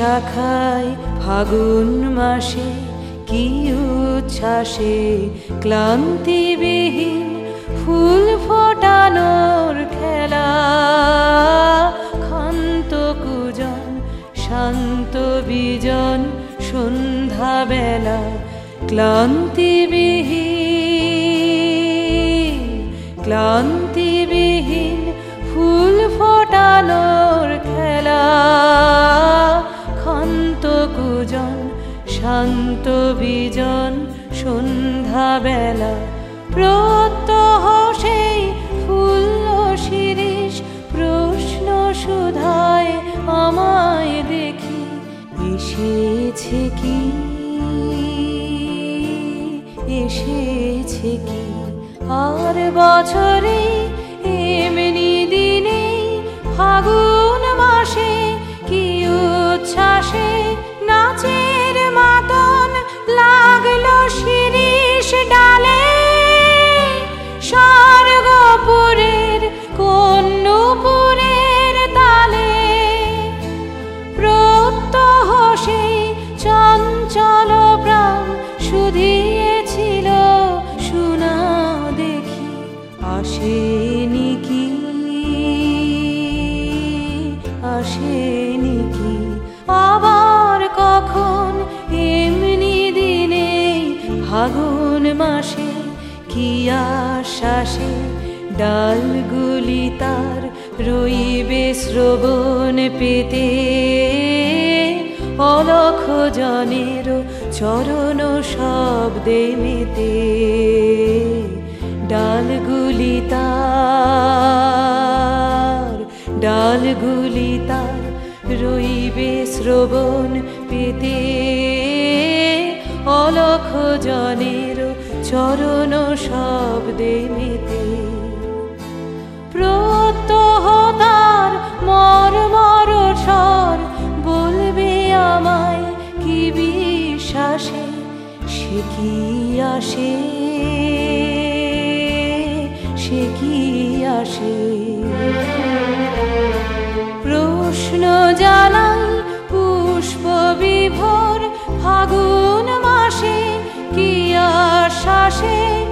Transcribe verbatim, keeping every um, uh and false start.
শাখায় ফাগুন মাসে কি উচ্ছ্বাসে ক্লান্তিবিহীন ফুল ফোটানোর খেলা, ক্ষান্ত কুজন শান্ত বিজন সন্ধ্যাবেলা ক্লান্তিবিহীন ক্লান্তিবিহীন ফুল ফোটানোর খেলা, ক্ষান্ত কুজন শান্ত বিজন সন্ধ্যাবেলা প্রত্যহ সেই ফুল শিরিষ প্রশ্ন সুধায় আমায় দেখি এসেছে কি এসেছে কি আর বছরে এমনি দিনে ফাগুন মাসে কি উচ্ছ্বাসে নাচের মাতন লাগলো শিরিষ ডালে, স্বর্গপুরের কোন নূপুরের তালে প্রত্যহ সেই চঞ্চল প্রাণ শুধিয়েছিল শুনা দেখি আসেনি কি আসেনি কি আবার কখন এমনি দিনে ফাগুন মাসে কি আশ্বাসে ডালগুলি তার রইবে শ্রবণ পেতে, অলখ জনের চরণ শব্দে মেতে ডালগুলি তার ডালগুলি তার রইবে শ্রবণ পেতে, অলখ জনের চরণ শব্দে মেতে প্রত্যহ তার মর্মর স্বর বলবে আমায় কি বিশ্বাসে সে কি আসে সে কি আসে প্রশ্ন জানাই পুষ্প বিভোর ফাগুন মাসে কি আশ্বাসে